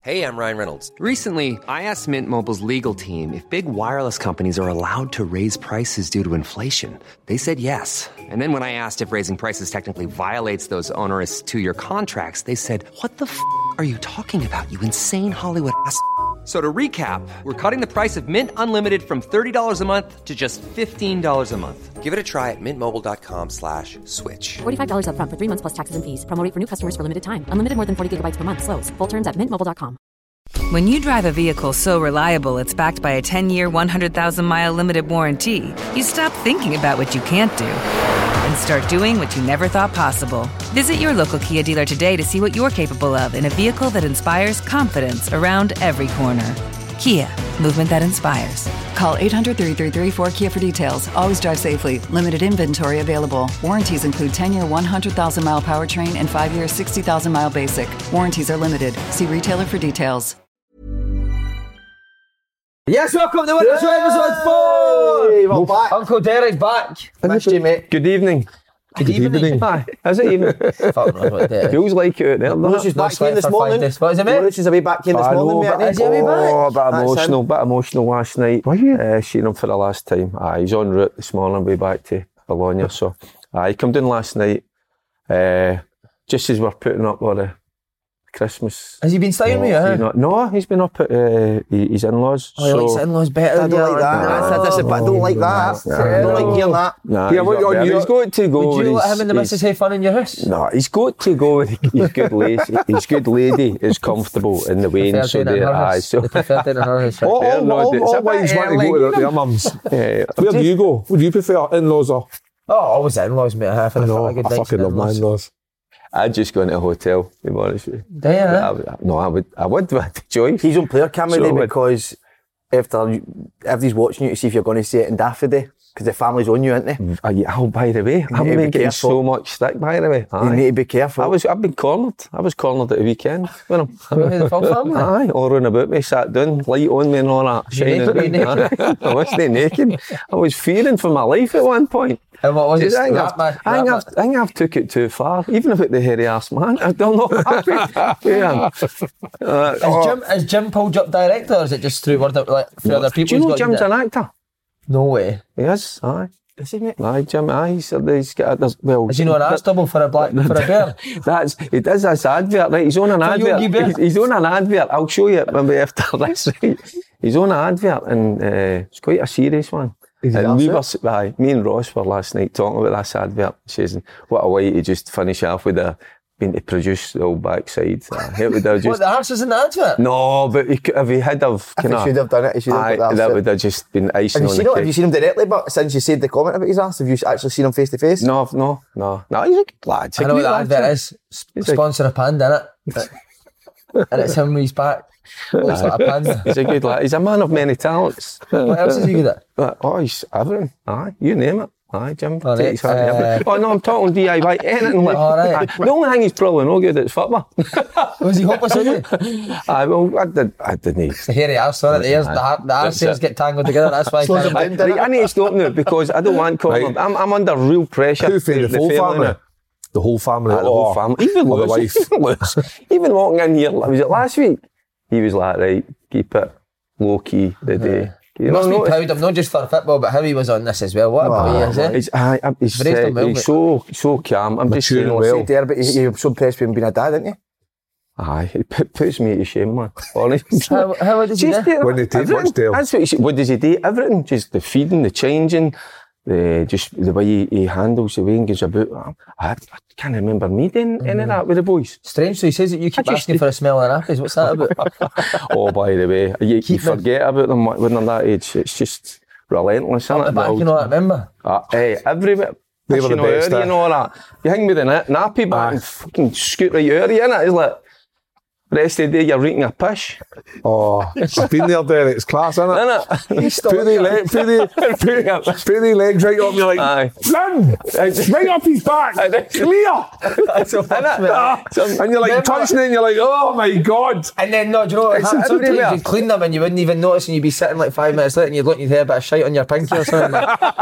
Hey, I'm Ryan Reynolds. Recently, I asked Mint Mobile's legal team if big wireless companies are allowed to raise prices due to inflation. They said yes. And then when I asked if raising prices technically violates those onerous two-year contracts, they said, "What the f*** are you talking about, you insane Hollywood ass?" So to recap, we're cutting the price of Mint Unlimited from $30 a month to just $15 a month. Give it a try at mintmobile.com/switch. $45 up front for 3 months plus taxes and fees. Promo rate for new customers for limited time. Unlimited more than 40 gigabytes per month. Slows full terms at mintmobile.com. When you drive a vehicle so reliable it's backed by a 10-year, 100,000-mile limited warranty, you stop thinking about what you can't do and start doing what you never thought possible. Visit your local Kia dealer today to see what you're capable of in a vehicle that inspires confidence around every corner. Kia, movement that inspires. Call 800-333-4KIA for details. Always drive safely. Limited inventory available. Warranties include 10-year 100,000-mile powertrain and 5-year 60,000-mile basic. Warranties are limited. See retailer for details. Yes, welcome to Winter Show episode 4! Hey, we're back. Uncle Derek's back. Missed you, mate. Good evening. Good evening. Aye, is it evening? Fuck knows what day it is. Feels like it out there. Lewis is back in this morning. What is it, mate? Lewis is away back in this morning, mate. Is he away back? Oh, a bit emotional last night. Were you? Seeing him for the last time. He's en route this morning, way back to Bologna. So, he come down last night, just as we're putting up all the Christmas. Has he been staying with you? No, he's been up at his in-laws. Oh, he likes his in-laws better. I don't like that. I don't like that. I don't like hearing that. Nah, he's got to go. Would you let him and the missus have fun in your house? No, he's got to go with his good lady. His good lady is comfortable in the Wayne, so They prefer doing it in her house. All wives want to go to their mums. Where do you go? Would you prefer in-laws or? Oh, always in-laws, mate. I fucking love my in-laws. I'd just go into a hotel, to be honest with you. Do you? I would with the choice. He's on player camera because everybody's watching you to see if you're going to say it in Daffy Day, because the family's on you, aren't they? Oh, by the way, I've been getting so much stick, by the way. You need to be careful. I've been cornered. I was cornered at the weekend. The full family? Aye, all round about me, sat down, light on me and all that. Shining. I wasn't naked. I was fearing for my life at one point. And what was it? I think I've took it too far, even about the hairy ass man. I'm not happy. Is Jim pulled you up direct, or is it just through word of, like, for other people? Do you know Jim's an actor? No way. He is, aye. Is he, mate? Aye, Jim, aye. He's got is he not an ass double for a bear? He does this advert, right? He's on an advert. He's on an advert. I'll show you it maybe after this, right? He's on an advert, and it's quite a serious one. And me and Ross were last night talking about this advert. Says, what a way to just finish off with being to produce the old backside. What, the arse is in the advert? No, but if he had have... If he should have done it, he should have put that would have just been icing on the cake. Have you seen him directly, but since you said the comment about his arse, have you actually seen him face to face? No, he's a good lad. I know what the advert is. Sponsor a panda, innit? And it's him with his back. Looks like a panda. He's a good lad. He's a man of many talents. What else is he good at? He's everything. Aye, you name it. Aye, Jim. All right, no, I'm talking DIY. Anything like all right. The only thing he's probably no good at football. Was he hopeless, wasn't he? I didn't. It's the hairy arse, sorry. The arse hairs get tangled together. That's why I need to stop now because I don't want corner. I'm under real pressure. Who for the whole family? The whole family. The whole family. Even Lewis. Even walking in here, was it last week? He was like, right, keep it low key the day. You must be proud of him, not just for football, but how he was on this as well. What a boy is he? He's so calm. I'm just saying, but you're so impressed with him being a dad, aren't you? Aye, it puts me to shame, man. Honestly. How does he do? When they take much Dale. That's what does he do? Everything, just the feeding, the changing, just the way he handles the way he goes about. I can't remember me doing any of that with the boys. Strange, so he says that you keep asking for a smell of nappies. What's that about? Oh, by the way, you forget about them when they're that age. It's just relentless, isn't it? Back, you know that, remember? Everywhere. They were the best. You know that. You hang with the nappy back and fucking scoot right out of you, innit? It's like, the rest of the day you're reeking a pish. Oh, I've been there, Derek. It's class, isn't it? Put the legs right up. You're like, run! Right up his back. Clear! And you're like touching it and you're like, oh my God. And then, no, do you know what happens? Sometimes you'd clean them and you wouldn't even notice, and you'd be sitting like 5 minutes later and you'd look and you'd hear a bit of shite on your pinky or something.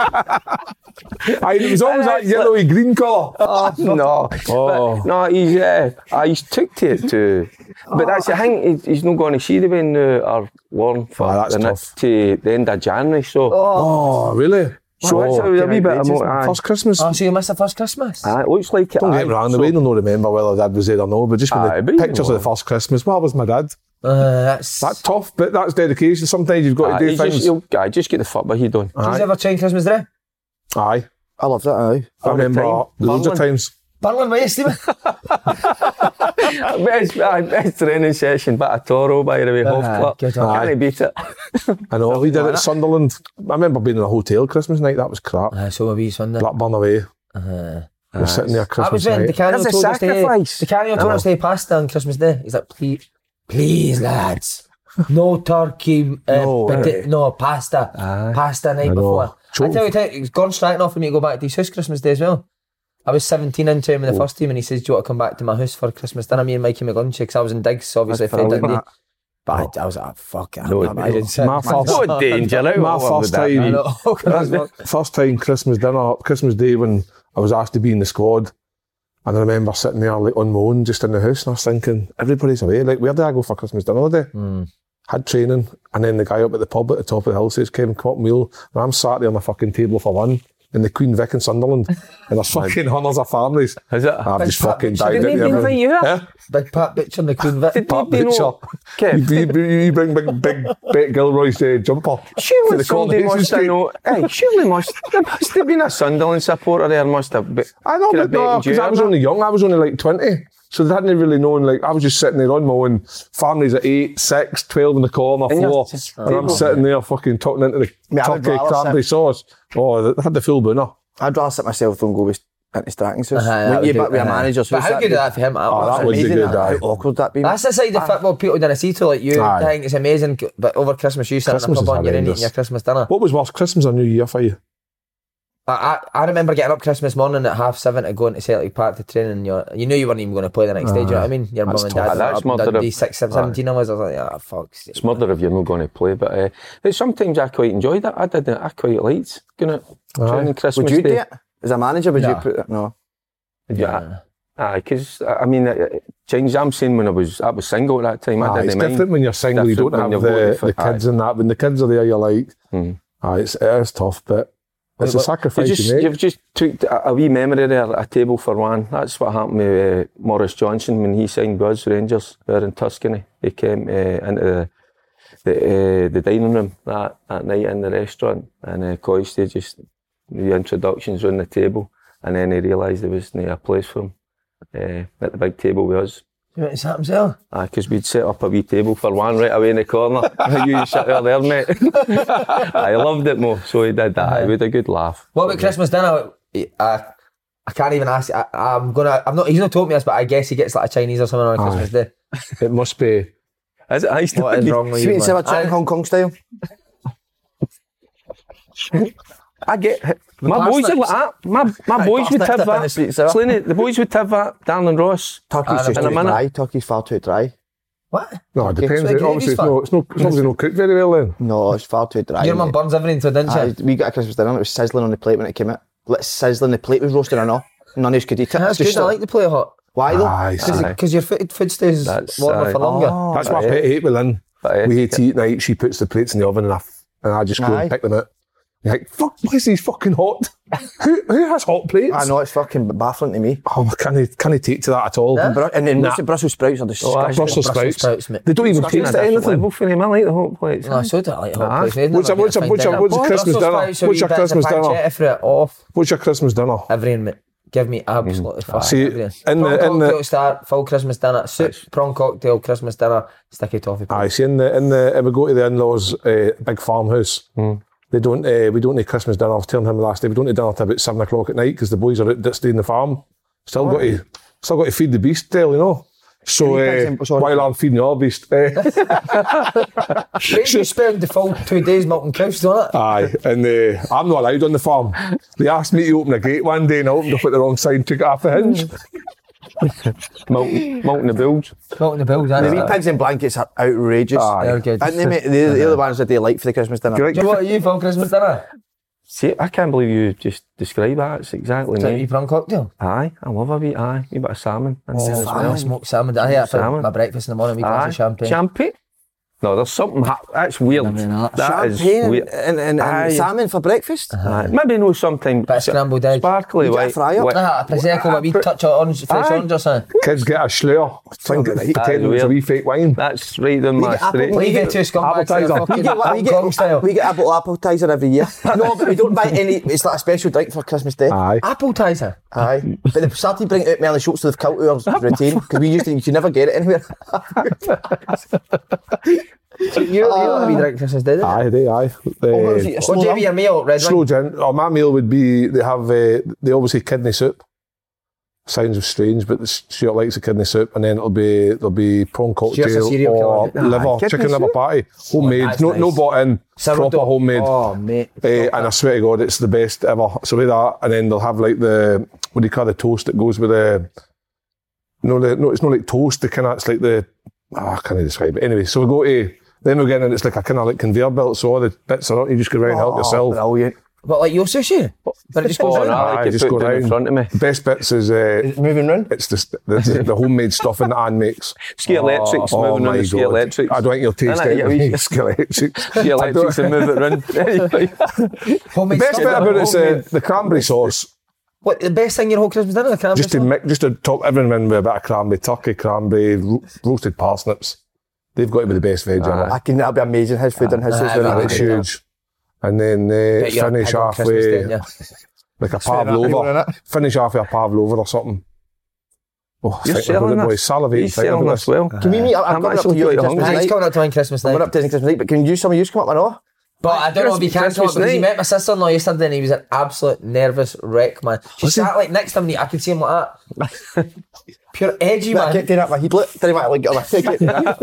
It was always that yellowy green colour. No, he's took to it to But that's the thing, he's not going to see the win now, or Warren, for that's the tough. to the end of January, so... Oh, really? So it's a wee bit of first Christmas. Oh, so you missed the first Christmas? It looks like it. Don't get me wrong, the way they'll not remember whether dad was there or no, but just with the pictures of the first Christmas, well, was my dad. That's tough, but that's dedication. Sometimes you've got to do things. Just get the football he done. Did you ever train Christmas Day? Aye. I loved it, aye. I remember loads of times. Burling, where you Stephen? Best training session, but a Toro, by the way, half club. Can't beat it. I know, we did it at Sunderland. I remember being in a hotel Christmas night, that was crap. So were we Sunday. Blackburn away. We're sitting there Christmas night. The Canio told us to stay pasta on Christmas Day. He's like, please lads, no turkey, no pasta. Pasta night before. I tell you, it's gone straight enough for me to go back to his house Christmas Day as well. I was 17 into him in the first team, and he says, do you want to come back to my house for Christmas dinner? Me and Mikey McGunch, because I was in digs, so obviously fed Dundee. But I was like, fuck it. First time Christmas Day when I was asked to be in the squad, and I remember sitting there like on my own just in the house, and I was thinking, everybody's away, like where did I go for Christmas dinner today? Had training, and then the guy up at the pub at the top of the hill says, Kevin, come up meal, and I'm sat there on the fucking table for one in the Queen Vic in Sunderland, and there's fucking hundreds of families. Is it? I've just fucking died. Didn't he invite you here? Big Pat Bitcher in the Queen Vic. Pat Bitcher. You bring big Bet Gilroy's jumper. Surely somebody must have known. Hey, surely there must have been a Sunderland supporter there, must have been. I know, but no, because I was only young, I was only like 20. So they hadn't really known, like, I was just sitting there on my own, families at 8, 6, 12 in the corner, 4, and I'm sitting there fucking talking into the turkey cranberry sauce. Oh, they had the full booner. I'd rather sit myself than go into Stratton's house. Went you back with a manager's house. But how good is that for him? That would be good. How awkward that be? That's the side of football people didn't see to, like you. I think it's amazing, but over Christmas you sit in a pub and you're in eating your Christmas dinner. What was worse, Christmas or New Year for you? I remember getting up Christmas morning at 7:30 to go into Celtic Park to train, and you knew you weren't even going to play the next day. Do you know what I mean? Your mum and dad up in Dundee, 6, 17 I was like, fuck. It's murder if you're not going to play, but sometimes I quite enjoyed it. I quite liked going out training Christmas Would you Day. do it? As a manager, would you put it? No. Yeah. Because, I mean, change, I'm saying when I was single at that time, I didn't mind. It's different when you're single, you don't have the kids and that. When the kids are there, you're like, it is tough, but it's a sacrifice you make. You've just took a wee memory there, a table for one. That's what happened with Maurice Johnson when he signed with us, Rangers, there in Tuscany. He came into the dining room that night in the restaurant, and Coisty just, the introductions on the table, and then he realised there was no place for him at the big table with us. You went to sat himself? Because we'd set up a wee table for one right away in the corner. You sit there, mate. I loved it more, so he did that. We had a good laugh. What about Christmas dinner? I can't even ask. He's not told me this, but I guess he gets like a Chinese or something on Christmas Day. It must be. Is it? What is wrong with you? Sweet and sour chicken Hong Kong style. I get my boys are like that. My boys would have that. Slaney, the boys would have that. Darren Ross. Turkey's just too dry. Turkey's far too dry. What? No, it depends. Obviously, it's obviously not cooked very well then. No, it's far too dry. Your mum burns everything to it, didn't she? We got a Christmas dinner and it was sizzling on the plate when it came out. Sizzling, the plate was roasting or not. None of us could eat it. That's good, I like the plate hot. Why though? Because your food stays warmer for longer. That's my pet hate with Lynn. We hate to eat night, she puts the plates in the oven and I just go and pick them out. You're like, fuck, why is these fucking hot? Who has hot plates? I know, it's fucking baffling to me. Oh, can he take to that at all? Yeah. And then the Brussels sprouts are disgusting. Brussels sprouts. They don't even taste anything. For him. I like the hot plates. No, I so do like hot plates. What's your Christmas dinner? What's your Christmas dinner? What's your Christmas dinner? Everything, mate. Give me absolutely fat. See, in the start, full Christmas dinner, soup, prawn cocktail, Christmas dinner, sticky toffee. I see. If we go to the in-laws' big farmhouse, we don't need Christmas dinner. I was telling him last day, we don't need dinner till about 7 o'clock at night because the boys are out that stay in the farm. Still got to feed the beast still, you know. So while I'm feeding your beast, you spend the full 2 days milking cows, don't it? Aye, and I'm not allowed on the farm. They asked me to open a gate one day and I opened up at the wrong side and took it off the hinge. Milking the bulls. Milking the bulls, aye. The wee pigs in blankets are outrageous. They're good. And they're the other ones that they like for the Christmas dinner. What are you for Christmas dinner? See, I can't believe you just describe that. It's exactly Is that me. your prawn cocktail? Aye, I love a wee bit of salmon. In there as well. Smoked salmon. I had it for Salmon. my breakfast in the morning. We glass of champagne. Champagne? No, there's something. That's weird. That is Champagne weird. and Aye. salmon for breakfast. Aye. Maybe no something. Bit of scrambled egg. Sparkly You get a white. fryer? A prosecco, a wee touch of orange, fresh Aye. orange or something. Kids get a schleur, pretending it's a weird. wee fake wine. That's right in my get apple- street. We get two scumbags. Appetizer. We get a bottle of appetizer every year. No, but we don't buy any. It's like a special drink for Christmas Day. Aye. Appetizer. Aye. But they started bringing it out Melly Schultz to the cult hours routine because we used to, you could never get it anywhere. You don't have a drink Christmas Day, do you? Aye, they aye. What was it, a slow What do you have rum? your meal, red Slow wine? gin. Oh, my meal would be, they have, they always say kidney soup. Sounds strange, but Stuart likes the kidney soup, and then there'll be prawn Stuart's a cocktail serial or killer. liver, kidney chicken liver soup? patty, homemade, that's no nice. bought in, Sourdough. proper homemade. Oh, mate. And I swear to God, it's the best ever. So with that, and then they'll have like the, what do you call the toast that goes with the, no, it's not like toast, it's like the, I can't describe it. Anyway, so we go to, then we get in, it's like a kind of like conveyor belt, so all the bits are up, you just go around and help yourself. Brilliant. But like your sushi? But it just goes Oh, round. no, Aye, like you just put go down in round. front of me. The best bits is, Moving round. it's the homemade stuffing that Anne makes. Ski Electrics, Oh moving my on to Ski God. Electrics. I don't think you'll taste Innit? it. Yeah, we- Ski Electrics. Ski Electrics and move it round. The Homemade best stuff. bit about it is the cranberry sauce. What, the best thing your whole Christmas dinner? The cranberry Just to sauce? mix, just to top everything in with a bit of cranberry, turkey, cranberry, roasted parsnips. They've got to be the best veg ever. That'll be amazing. His food and his is Aye, very It's good. huge. And then Bet you're a finish pig on off Christmas Day, with yeah. like a fair enough, you pavlova. want it? Finish off with a pavlova or something. Oh, You're thinking about selling it, boys. this. Salivating You're thinking selling about this this. well. Can we meet? I'm I'm coming up to actually you quite Christmas hungry. Aye, night. he's coming up to mine Christmas I'm night. coming up to Christmas night, but can you some of you come up with no? But I don't know if he can come up Christmas because he night. met my sister-in-law yesterday and he was an absolute nervous wreck, man. She sat like next to me, I could see him like that. Pure edgy, I kept man. doing that with my heatlet. Didn't want to get on my ticket.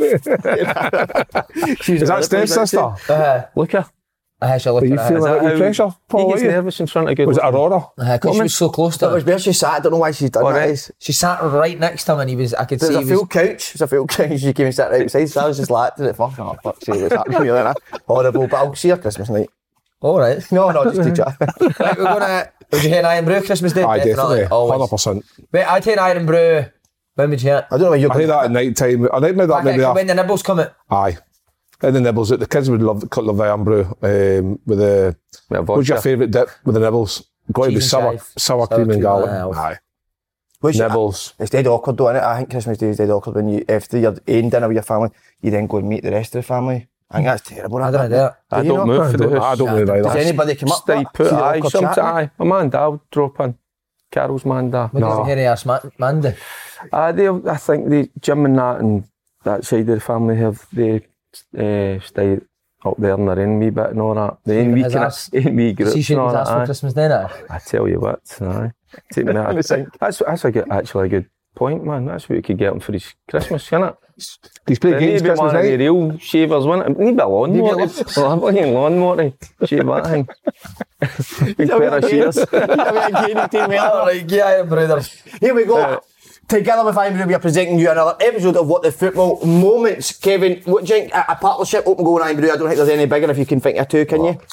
Is that Steve's sister? Look at her. I should look Are you at her. feeling Is a that little how pressure, Paul? He are gets you? nervous in front of good Was it looking. Aurora? Because she was so close to That was him. where she sat. I don't know why she's done All that. right. Is. She sat right next to him and he was, I could There's see a he full was... couch. There's a full couch. She came and sat right outside. So I was just like, did it fuck? Oh, fuck, see what's happening here then. Horrible. But I'll see her Christmas night. All right. No, just to chat. Right, we're gonna... Would you hear Iron Brew Christmas Day? Aye, definitely. Always. 100%. Wait, I'd hear Iron Brew. When would you hear it? I don't know where you're I think that at night time. I think maybe that maybe When the nibbles come out. Aye. And the nibbles, the kids would love the Iron Brew with the. Bit of What's your vodka. favourite dip with the nibbles? Got to be Cheese and sour chive. cream and garlic. Aye. Aye. Nibbles. It's dead awkward though, innit? I think Christmas Day is dead awkward when you, after your ain dinner with your family, you then go and meet the rest of the family. I think that's terrible. I don't do it. I you don't know? move for the I house. don't really like Does that. anybody come up? Stay put. See the Aye, awkward sometimes. chatting? Aye, my man dad would drop in. Carol's man dad. What does Harry ask Mandy? I think the Jim and that and that side of the family have they stay up there in their own wee bit and all that. The own wee His ass- wee groups See, she and all was that. asked for Aye. Christmas dinner. I tell you what, aye. Take me out. That's actually a good point, man. That's what you could get him for his Christmas, innit? He's playing There need games to be Christmas one of the night. real shavers, wouldn't it? Need a bit of lawnmower. I'm fucking lawnmower to shave that thing. Big pair of shears. Like, yeah, Iron Brothers. Here we go. Together with Iron Brew, we are presenting you another episode of What the Football Moments. Kevin, what do you think? A partnership, Open Goal and Iron Brew, I don't think there's any bigger if you can think of two, can you?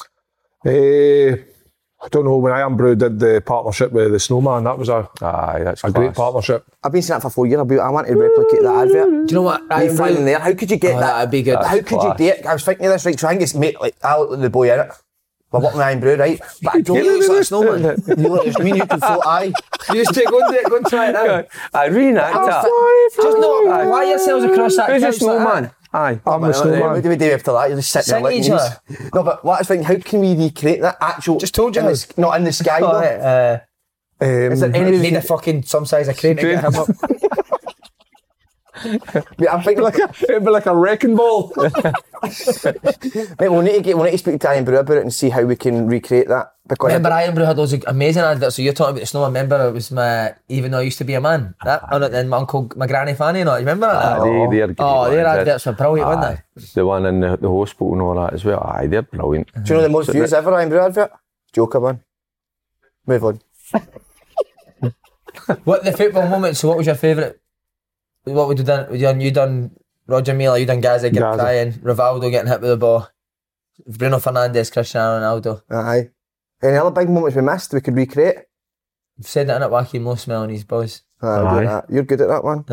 I don't know, when Iron Brew did the partnership with the Snowman, that was a That's great class. partnership. I've been saying that for 4 years. I want to replicate that advert. Do you know what? Me Iron flying Brew, there. How could you get Oh, that? that'd be good. How could class. you do it? I was thinking of this, right? So I think it's mate, like, I look like the boy in it. We're working with Iron Brew, right? But I don't he looks like a snowman. You look, it's me and you can float, aye. You just go and try it out. I reenact that. Just no, why yourselves across that Who's a couch like snowman? that? Aye. I'm the What Snowman. do we do after that? You're just sitting there Sing licking each knees. No, but what I was thinking, how can we recreate that actual... Just told you in how. the, not in the sky, Oh, though. Is there any way we need can... a fucking some size of crane to get him up. Mate, I'm thinking like It'd be like a wrecking ball. mate, we'll need to speak to Iron Brew about it and see how we can recreate that. Because Remember Iron Brew had those amazing adverts, so you're talking about the snowman. Remember it was my, even though I used to be a man, that, and then my uncle, my granny Fanny, you know, you remember that? They're great Oh, their ones, adverts were brilliant, weren't Aye. The one in the hospital and all that as well. Aye, they're brilliant. do you know the most views ever Iron Brew advert? Joker one. Move on. they? What the football moment, so what was your favourite? What would you done? You done Roger Milla, you done Gaza getting Gaza. crying, Rivaldo getting hit with the ball, Bruno Fernandes, Cristiano Ronaldo. Aye. Any other big moments we missed we could recreate? You've said that in it, Wacky Mo smelling his buzz. You're good at that one.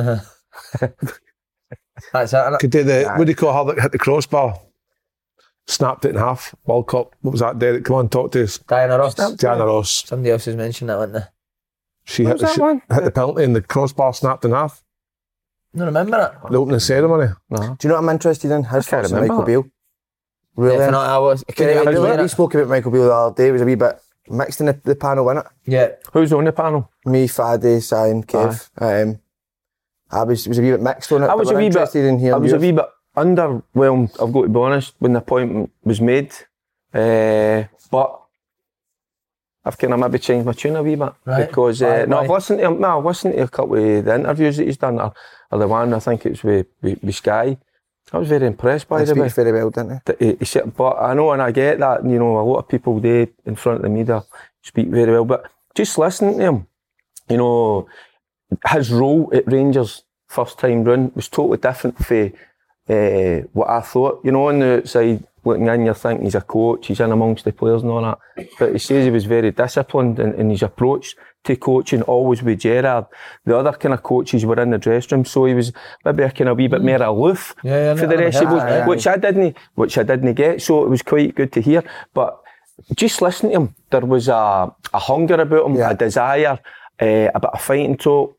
That's it. Could do the, what do you call her that hit the crossbar? Snapped it in half. World Cup. What was that, Derek? Come on, talk to us. Diana Ross. Diana Ross. Somebody else has mentioned that, wasn't they? She hit the penalty and the crossbar snapped in half. No, remember it? The opening ceremony. Do you know what I'm interested in? His thoughts on Michael Beale. Really? Yeah, I was. We spoke about Michael Beale the other day. It was a wee bit mixed in the panel, wasn't it? Yeah. Who's on the panel? Me, Faddy, Simon, Kev. I was a wee bit mixed on it. I was a wee bit underwhelmed, I've got to be honest, when the appointment was made. But I've kind of maybe changed my tune a wee bit. Right. Because I've listened to him. I've listened to a couple of the interviews that he's done, or the one I think it was with Sky. I was very impressed by the way. He speaks very well, didn't he? But I know, and I get that, you know, a lot of people do in front of the media speak very well, but just listening to him, you know, his role at Rangers first time round was totally different from what I thought. You know, on the outside looking in, you're thinking he's a coach, he's in amongst the players and all that. But he says he was very disciplined in his approach to coaching, always with Gerrard. The other kind of coaches were in the dressing room, so he was maybe a kind of wee bit more aloof for the rest of us, which I didn't get. So it was quite good to hear. But just listening to him, there was a hunger about him, a desire, a bit of fighting talk,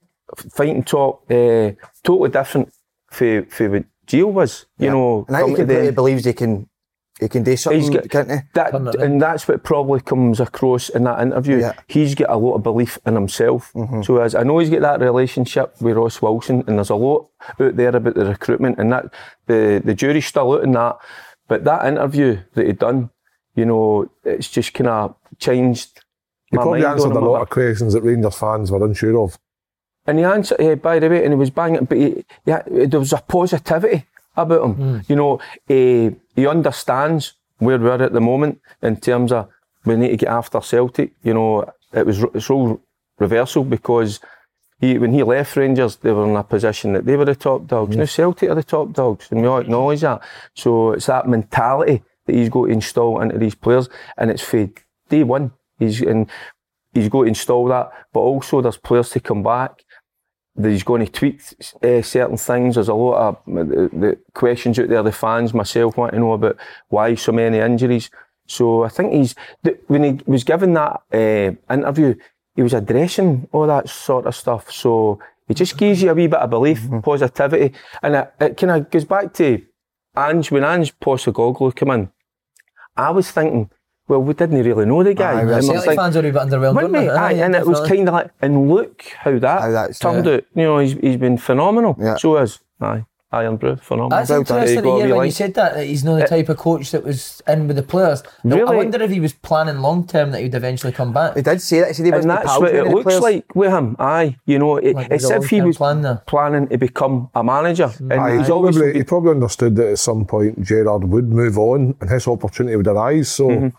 totally different for what Gio was. You know, and I think he believes he can do something, can't he? And that's what probably comes across in that interview. Yeah. He's got a lot of belief in himself. Mm-hmm. So as I know he's got that relationship with Ross Wilson, and there's a lot out there about the recruitment, and that the jury's still out in that. But that interview that he'd done, you know, it's just kind of changed. He probably answered a lot of questions that Rangers fans were unsure of. And he answered, by the way, and he was banging, but there was a positivity about him. You know, he understands where we're at the moment in terms of we need to get after Celtic. You know, it's all reversal because when he left Rangers, they were in a position that they were the top dogs. Now Celtic are the top dogs, and we all acknowledge that. So it's that mentality that he's got to install into these players, and it's for day one. He's got to install that, but also there's players to come back. He's going to tweak certain things. There's a lot of the questions out there, the fans, myself, want to know about why so many injuries. So I think when he was given that interview, he was addressing all that sort of stuff. So it just gives you a wee bit of belief, positivity. And it kind of goes back to Ange. When Ange Postecoglou came in, I was thinking, well, we didn't really know the guy. Celtic fans are a wee bit underwhelmed, weren't they? And it was kind of like, and look how that turned out. You know, he's been phenomenal. Yeah. So is Iron Brew, phenomenal. That's interesting to hear when you said that he's not the type of coach that was in with the players. Really? I wonder if he was planning long term that he'd eventually come back. He did say that. He said he and that's what it looks like with him. You know, it's if he was planning to become a manager. And he probably understood that at some point Gerrard would move on and his opportunity would arise. So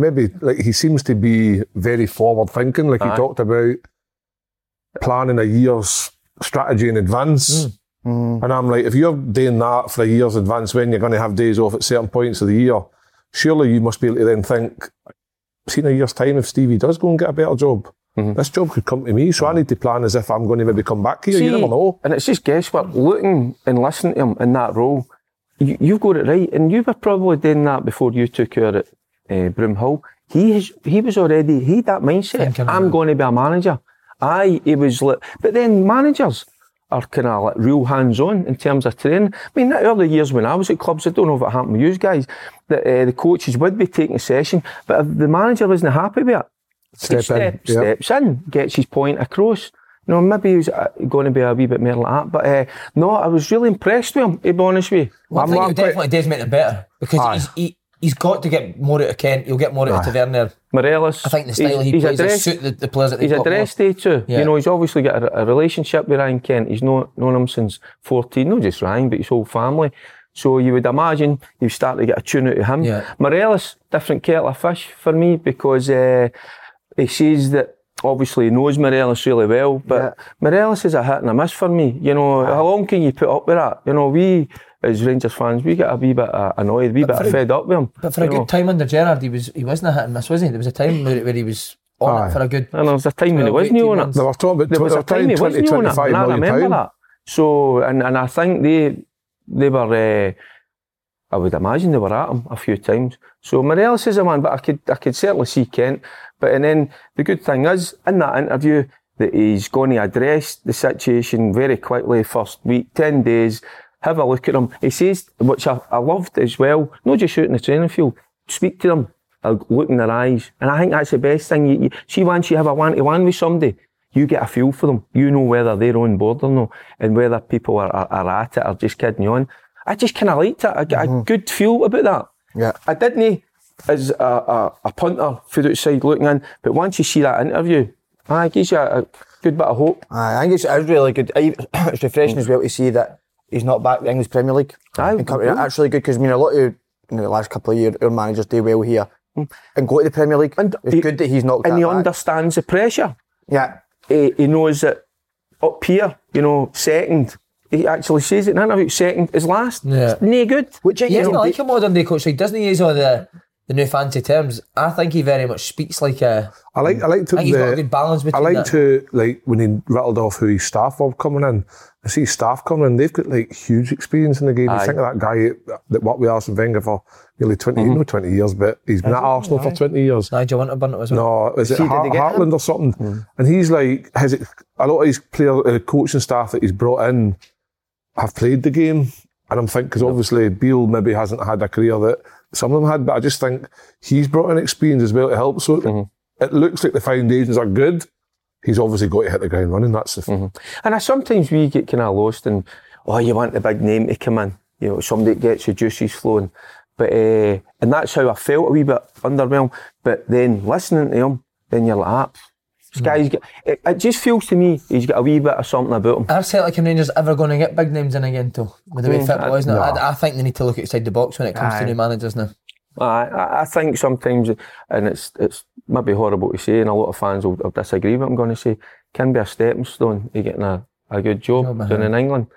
he seems to be very forward thinking. Like he talked about planning a year's strategy in advance. And I'm like, if you're doing that for a year's advance when you're going to have days off at certain points of the year, surely you must be able to then think, see in a year's time if Stevie does go and get a better job, this job could come to me, so I need to plan as if I'm going to maybe come back here. You never know. And it's just guesswork. Looking and listening to him in that role, you've got it right, and you were probably doing that before you took over at Broomhill. He was already, he had that mindset, I'm going to be a manager. He was like, but then managers are kind of like real hands-on in terms of training. I mean, the early years when I was at clubs, I don't know if it happened with you guys, that the coaches would be taking a session, but if the manager wasn't happy with it, steps in, gets his point across. You know, maybe he was going to be a wee bit more like that, but no, I was really impressed with him, to be honest with you. Well, I think he definitely does make it better, because he's got to get more out of Kent, he'll get more out of Tavernier. Morelos. I think the style he plays will suit the players that they've got. He's addressed day too. Yeah. You know, he's obviously got a relationship with Ryan Kent. He's known him since 14, not just Ryan, but his whole family. So you would imagine you'd start to get a tune out of him. Yeah. Morelos, different kettle of fish for me, because he says that obviously he knows Morelos really well, but Morelos is a hit and a miss for me. You know, how long can you put up with that? You know, as Rangers fans, we get a wee bit annoyed, a wee bit fed up with him. But for a good time under Gerrard, he wasn't a hit and miss, was he? There was a time where he was on it for a good. And there was a time when he wasn't on it. They were talking about there was a time he wasn't on it, and I remember that. So, and I think they were. I would imagine they were at him a few times. So Morelos is a man, but I could certainly see Kent. But and then the good thing is in that interview that he's going to address the situation very quickly. First week, 10 days. Have a look at him. He says, which I loved as well. Not just shooting the training field. Speak to them. Look in their eyes. And I think that's the best thing. You see, once you have a one-to-one with somebody, you get a feel for them. You know whether they're on board or not, and whether people are at it or just kidding you on. I just kind of liked it. I got a good feel about that. Yeah. I didn't as a punter from the outside looking in, but once you see that interview, it gives you a good bit of hope. I think it's really good. It's refreshing as well to see that he's not back in the English Premier League. That's really good, because I mean, a lot of the last couple of years, our managers do well here and go to the Premier League. And it's good that he's not. And he understands the pressure. Yeah. He knows that up here, second. He actually says it in an interview, second is last. Yeah. It's no good. Which he doesn't like a modern day coach, doesn't he? Use all the new fancy terms. I think he very much speaks like a. I like to. He's got a good balance between I like to when he rattled off who his staff were coming in. I see staff coming in. They've got huge experience in the game. I think of that guy that worked with Arsene Wenger for nearly 20 years, but he's been at Arsenal for 20 years. Nigel Winterburn as well. No, is it Heartland or something? And he's a lot of his coaching staff that he's brought in have played the game, and I'm thinking, because obviously Beale maybe hasn't had a career that some of them had, but I just think he's brought in experience as well to help. So it looks like the foundations are good. He's obviously got to hit the ground running. That's the And sometimes we get kind of lost in, you want the big name to come in, somebody that gets your juices flowing. But and that's how I felt a wee bit underwhelmed. But then listening to him, then you're like, this guy's it just feels to me he's got a wee bit of something about him. Are Celtic and Rangers ever going to get big names in again, though? With the way football is now? I think they need to look outside the box when it comes to new managers now. I think sometimes, and it's maybe horrible to say, and a lot of fans will disagree with what I'm going to say, can be a stepping stone to getting a good job down in England,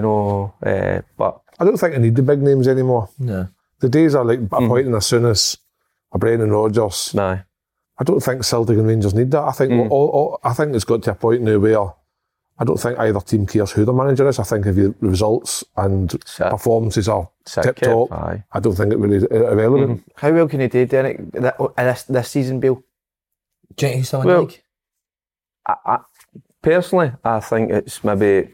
but I don't think I need the big names anymore. No. The days are appointing a Souness, a Brendan Rodgers. No. I don't think Celtic and Rangers need that. I think I think it's got to a point now where I don't think either team cares who the manager is. I think if your results and performances are tip-top, I don't think it really is irrelevant. How well can he do, Derek, this season, Bill? Do you think he's someone like? Personally, I think it's maybe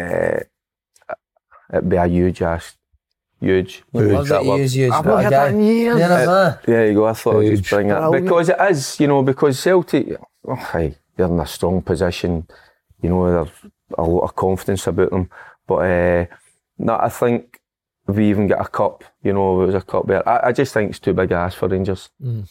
it'd be a huge ask. Huge. I've not heard that in years. There you go, I thought I'd just bring it. Because it is, because Celtic, they're in a strong position, there's a lot of confidence about them. But I think if we even get a cup, it was a cup there. I just think it's too big a ask for Rangers,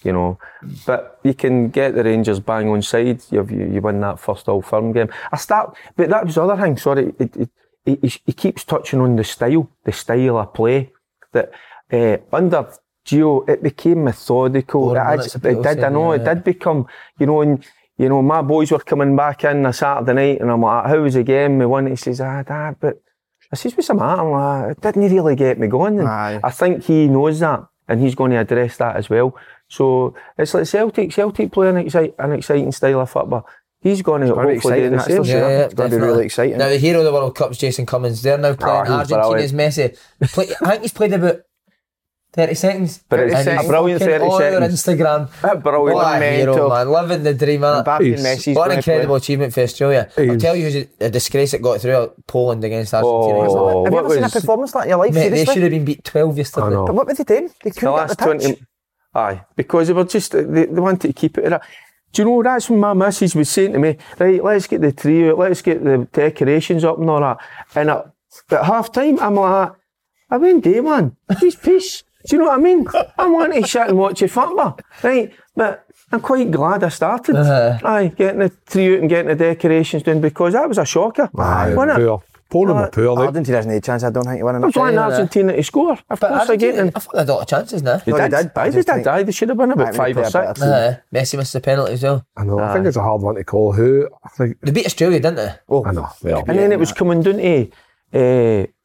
But you can get the Rangers bang on side, you win that first Old Firm game. But that was the other thing, sorry, he keeps touching on the style of play, that under Gio it became methodical. It did become, and my boys were coming back in a Saturday night and I'm like, how was the game? We won. He says, Dad, but I says, what's the matter? I'm like, it didn't really get me going. And I think he knows that and he's going to address that as well. So it's like Celtic playing an exciting style of football. He's going to hopefully do the same. It's going to be really exciting. Now the hero of the World Cup's Jason Cummins. They're now playing Argentina's Messi. I think he's played about 30 seconds. But it's a brilliant 30 all seconds. Your Instagram. Brilliant. What a hero, man. Living the dream, man. What an incredible achievement for Australia. I'll tell you who's a disgrace that got through Poland against Argentina. Have you ever seen a performance like that in your life? Mate, they should have been beat 12 yesterday. But what were they doing? They couldn't get the pitch. Because they were just, they wanted to keep it. Do you know, that's when my missus was saying to me, right, let's get the tree out, let's get the decorations up and all that. And at half time, I'm like, I went day one, he's peace. Do you know what I mean? I want to sit and watch a football, right? But I'm quite glad I started. Getting the tree out and getting the decorations done, because that was a shocker. Wasn't it? Poland were poor. Argentina hasn't had a chance, I don't think, to win enough. I was wanting Argentina to score. Of course I get them. I thought they had a lot of chances now. They did. They should have won about 5 or 6. Messi missed the penalty as well. I know. I think it's a hard one to call. They beat Australia, didn't they? I know. And then it was coming down to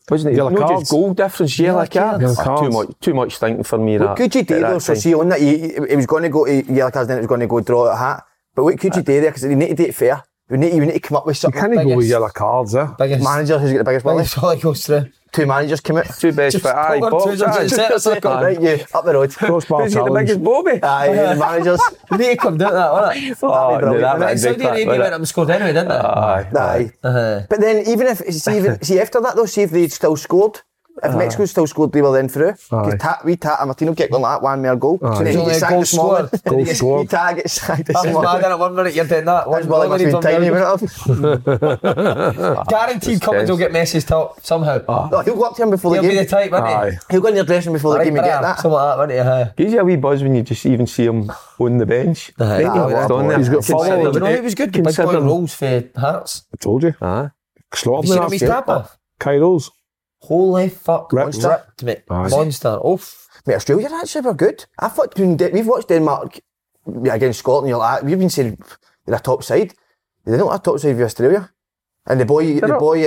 Wasn't it? Yellow No, cards. just goal difference, yellow card. Yellow cards. Too much thinking for me. What could you do though? So see on that, he was going to go to yellow cards, then it was going to go draw a hat. But what could you do there? Because you need to do it fair. You need to come up with something. You can't go with yellow cards, Biggest manager who's got the biggest willy. all it goes through. 2 managers come out. 2 best for aye, Bob. Right, you up the road. Crossbar Who's got the challenge. biggest Bobby? Aye, the managers. You need to come down to that, wasn't it? Oh, no, that And would Saudi be crap, Arabia wouldn't went up and scored anyway, didn't they? Aye. Aye. But then even if see after that though, see if they'd still scored. If Mexico still scored, they were then through. Because Tata Martino kept going like that, 1 more goal. So then he gets sacked this morning. Goal scored. Tata gets sacked this That's mad, morning. innit? 1 minute you're doing that. That's well, it must have been tiny, wouldn't it? Guaranteed Cummins will get Messi's top somehow. No, he'll go up to him before the He'll be game. the type, won't he? Aye. He'll go in your dressing room before the game and get that. Something like that, won't he? Gives you a wee buzz when you just even see him on the bench. Aye. He's got followed. You know who was good? The big boy Rolls for Hearts. I told you. Aye. Slaughtered You seen him him his after. tap off? Kairos. Holy fuck. Ripped. Ripped, mate. Aye. Monster. Oof. Mate, Australia actually were good. I thought we've watched Denmark against Scotland. You're like, we've been saying they're a top side. They don't have a top side of Australia. And the boy,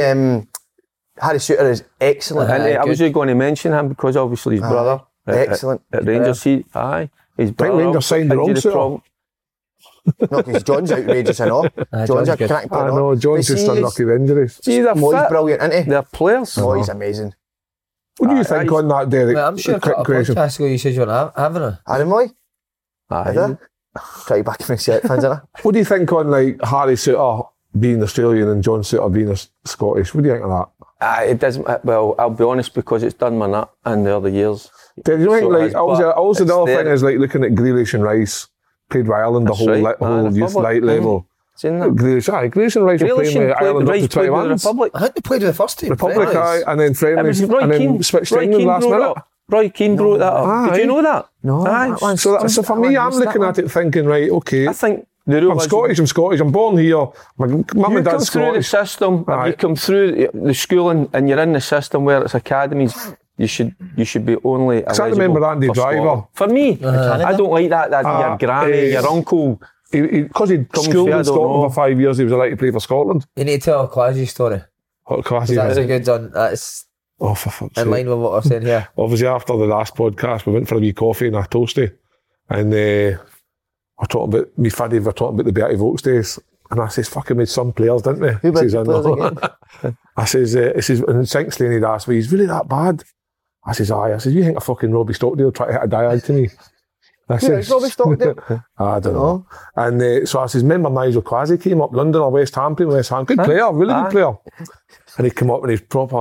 Harry Suter is excellent. And I was just going to mention him because obviously his brother. Excellent. At Rangers, aye. His brother. Rangers signed their own Suter. No, because John's outrageous and all. John's a crack player. I know, John's just unlucky with injuries. See, they're He's fit. brilliant, isn't he? They're players. Oh, he's amazing. What do you think on that, Derek? Mate, I'm sure a Quick question. podcast ago you said you were having a... Adam Moy? Aye. Try to back him and set fans, innit? What do you think on like Harry Suter being Australian and John Suter being Scottish? What do you think of that? It doesn't. Well, I'll be honest, because it's done my nut in the other years. Do you think So like has, also but the other it's thing there. is like looking at Grealish and Rice played with Ireland the That's whole right. whole The youth Republic. light level. Seen that? Grealish and Rice were Grealish playing with Ireland up to Rice played with the 21s. Republic. I think they played with the first team. Republic, friendlies. and then It friendlies, was Roy and then Keane. switched to Roy England Keane last brought minute. it up. Roy Keane brought that up. Did you know that? No, Aye. that one's- So for me, I'm looking at it thinking, right, okay, I think the rule I'm is Scottish, I'm born here, my mum you and come dad's through the Scottish. system, Aye. you come through the schooling and you're in the system where it's academies, you should be only I eligible remember Andy for Driver. Scotland. For me, I don't like that your granny, your uncle. Because he'd schooled through, I in don't Scotland know. for 5 years, he was allowed to play for Scotland. You need to tell a Quasi story. What class he That's was. a good one. That's Oh, for fuck's in sake. line with what I've said here. Obviously, after the last podcast, we went for a wee coffee and a toasty. And we're talking about, me Faddy, we're talking about the Bertie Vogts days. And I says, fucking made some players, didn't they? Who Says, made I players know. again? I says, and Sinksley he'd asked me, he's really that bad? I says, aye. I says, you think a fucking Robbie Stockdale tried to hit a diag to me? I Who's Robbie Stockdale? I don't know. And so I says, remember Nigel Quasi came up London or West Ham, playing West Ham. Good player, really good player. And he'd come up and he's proper,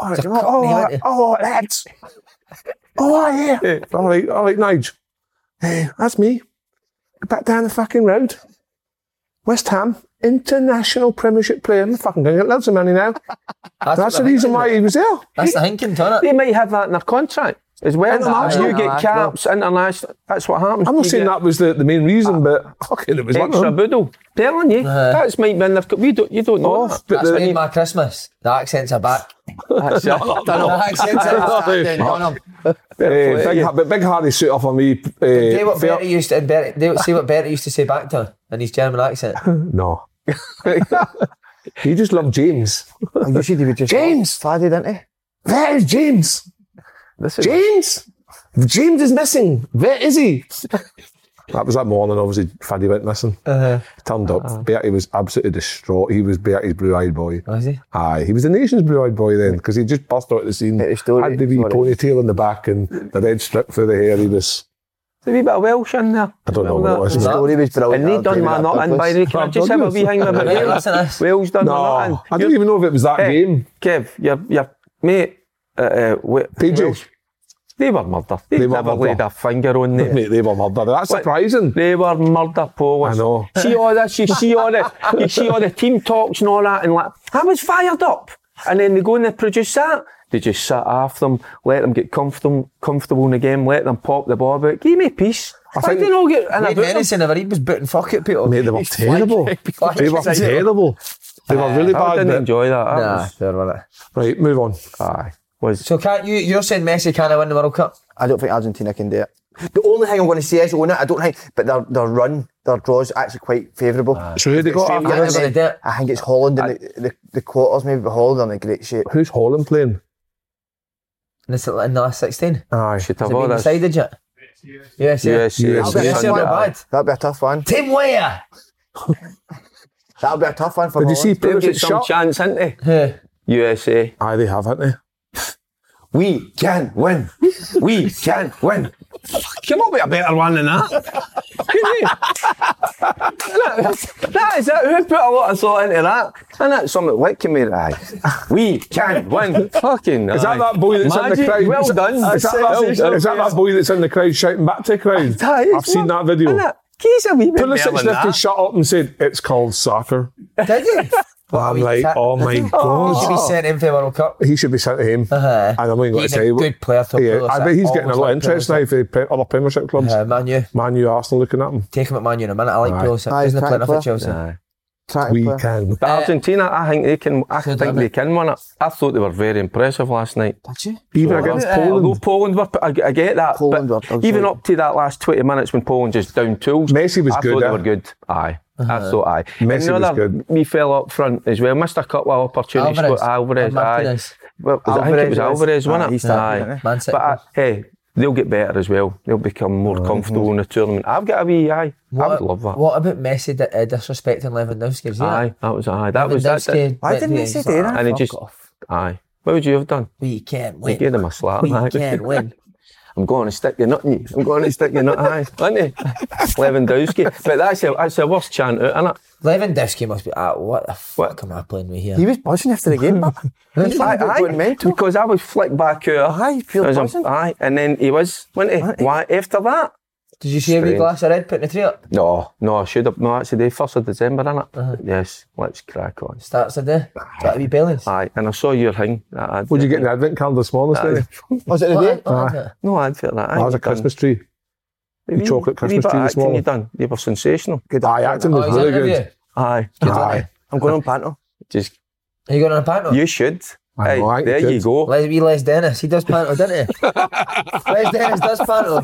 lads. Oh, yeah. All right, Nigel. Hey, that's me. Back down the fucking road. West Ham, international Premiership player. I'm fucking going to get loads of money now. That's the reason why he was there. That's the thinking, isn't it? They might have that in their contract as well. International. You get caps, international. That's what happens. I'm not You saying get that was the main reason, but fucking it was one of extra them. boodle. Telling you, that's might be in their. You don't know that. But That's the- made my Christmas. The accents are back. That's it. The accents are back. Big Harry Suter for me. Do what fair- Bertie used to, see what Bertie used to say back to her in his German accent. No. He just loved James. You said he would just... James! Faddy, didn't he? Where is James? James! James is missing. Where is he? That was that morning, obviously, Faddy went missing. Turned up. Bertie was absolutely distraught. He was Bertie's blue-eyed boy. Was he? Aye, he was the nation's blue-eyed boy then, because he just burst out of the scene. Hit the story, Had the wee sorry. ponytail in the back and the red strip through the hair. He was... There's a wee bit of Welsh in there. I don't know what it was. The story was brilliant. And they done my nut in, by the way. Can I just have a wee hang about Right, listen to this. Wales done my No, nut in. I don't even know if it was that game. Kev, your mate, PJ. they were murdered. They They were never murdered. laid a finger on them. Mate, they were murdered. That's What? surprising. They were murder Polish. I know. See all this, you see all the team talks and all that, and like, I was fired up. And then they go and they produce that. They just sit after them, let them get comfortable in the game, let them pop the ball about. Give me peace. I Why think- did they not get in a Wade boot? Venison never, he was booting fuck at people. Mate, they were He's terrible. flying. They were terrible. They were really I bad. didn't but- enjoy that. That Nah, was- fair with it. Right, move on. Aye. Was So can't you're saying Messi can't win the World Cup? I don't think Argentina can do it. The only thing I'm going to say is, I don't think, but their run, their draws actually quite favourable. So who they got Extremely after good. this? Gonna do it. I think it's Holland in the quarters, maybe, but Holland are in great shape. Who's Holland playing? in the last 16? Aye, should have all all this. this. Decided yet? USA. That'll be a tough one. Team Weah! That'll be a tough one for Did you see They'll players get at some shot? chance, ain't they? USA. Aye, they have, haven't they? We can win. We can win. Come up with a better one than that. That is it. Who put a lot of thought into that? And that's something like me. Aye. We can win. Fucking. Is that boy that's in the crowd? Well done. Is that boy that's in the crowd shouting back to the crowd? I've seen that video. He's a wee bit Pulisic lifted his shut up and said, "It's called soccer." Did you? I'm like, oh my God. He should be sent in for the World Cup. He should be sent to him. And I'm going to tell you. He's a good player to yeah, I bet he's getting a lot of interest now for other Premiership clubs. Man U, Arsenal looking at him. Take him at Man U in a minute. I like Pulisic. Isn't he playing for Chelsea? We can. But Argentina, I think they can. I think they can win it. I thought they were very impressive last night. Did you? Even against Poland. Although Poland were, I get that. Poland but were even up to that last 20 minutes when Poland just down tools, Messi was I good. thought they were good. Aye. I thought aye. Messi was good. We fell up front as well. Missed a couple of opportunities. Alvarez. Aye. Well, I think it was Alvarez, wasn't it? Aye. But hey, they'll get better as well. They'll become more comfortable in the tournament. I've got a wee eye. I would love that. What about Messi disrespecting Lewandowski? Aye, that was aye. That was that. Why didn't Messi do that? And he just aye. What would you have done? We can win. You gave them a slap. We can win. I'm going to stick your nut in you. I'm going to stick your nut high, aren't you? Lewandowski. But that's the worst chant out, isn't it? Lewandowski must be, what the fuck am I playing with here? He was buzzing after the game, but because I was flicked back out. Aye, pure buzzing. Aye, and then he was, wasn't he? Why, after that? Did you see a wee glass of red putting the tree up? No, I should have. No, that's the day, 1st of December, isn't it? Yes, let's crack on. Starts the day. Got a wee Baileys. Aye, and I saw your thing. What did you get in the advent calendar this morning, Stanley? Was it the day? No, I'd feel that. That was a Christmas tree. A chocolate Christmas tree this morning. You done? You were sensational. Good acting was really good. Aye. I'm going on Panto. Just. Are you going on a Panto? You should. Hey, there you go. Les Dennis, he does Panto, doesn't he? Les Dennis does Panto.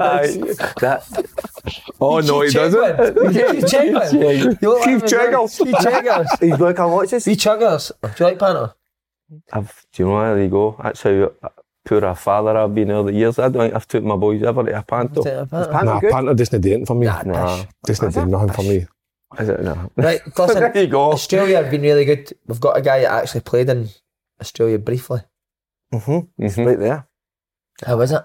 Oh no, he doesn't. Keith Cheggers. He's like, I watch this. Keith Cheggers. Do you like Panto? Do you know where you go? That's how poor a father I've been over the years. I don't think I've took my boys ever to a Panto. Panto doesn't do anything for me. Doesn't do nothing for me. Is it no? Right, listen, there you go. Australia have been really good. We've got a guy that actually played in Australia briefly. It's right there. How was it?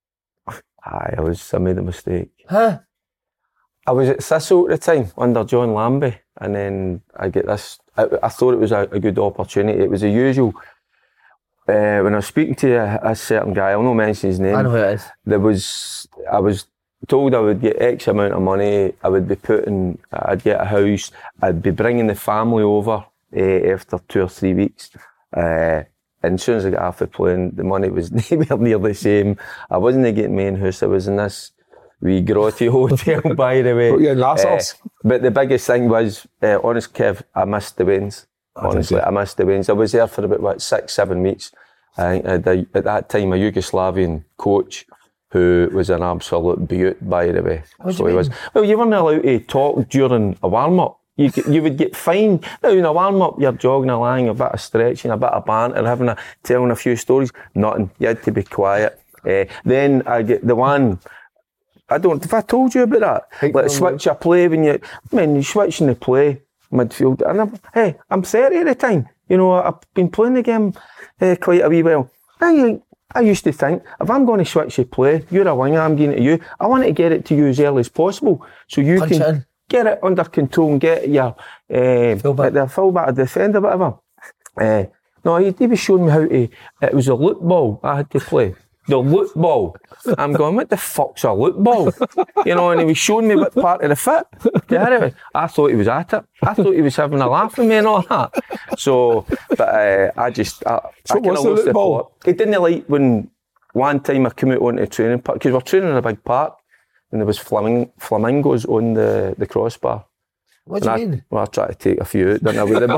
I made a mistake. Huh? I was at Thistle at the time under John Lambie, and then I get this. I thought it was a good opportunity. It was the usual. When I was speaking to a certain guy, I'll not mention his name. I know who it is. I was told I would get X amount of money. I'd get a house. I'd be bringing the family over after 2 or 3 weeks. And as soon as I got off the plane, the money was nowhere near the same. I wasn't getting main house. I was in this wee grotty hotel, by the way. Yeah, but the biggest thing was, honest Kev, I missed the weigh-ins. Honestly, I missed the weigh-ins. I was there for about 6-7 weeks. I think at that time a Yugoslavian coach who was an absolute beaut, by the way. What do you mean? Well, you weren't allowed to talk during a warm-up. You would get fined. Now, in a warm-up, you're jogging along, a bit of stretching, a bit of banter, telling a few stories. Nothing. You had to be quiet. Then I get the one, if I told you about that, like switch a play you're switching the play, midfield. And I'm 30 at the time. I've been playing the game quite a wee while. I used to think, if I'm going to switch the play, you're a winger, I'm getting it to you. I want to get it to you as early as possible, so you can get it under control and get your fullback or defender, whatever. No, he was showing me how to. It was a loop ball I had to play. The loop ball. I'm going, what the fuck's a loop ball? And he was showing me what part of the fit. I thought he was at it. I thought he was having a laugh with me and all that. So, but I kind of lost the plot. He didn't like when one time I came out onto the training park, because we're training in a big park, and there was flamingos on the crossbar. What do you mean? Well, I tried to take a few out, didn't I, with them?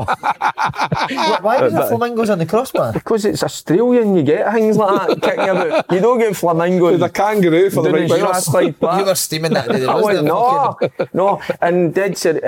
Why was there flamingos on the crossbar? Because it's Australian, you get things like that kicking about. You don't get flamingos. There's a kangaroo for the right wingers. You were steaming that. No. And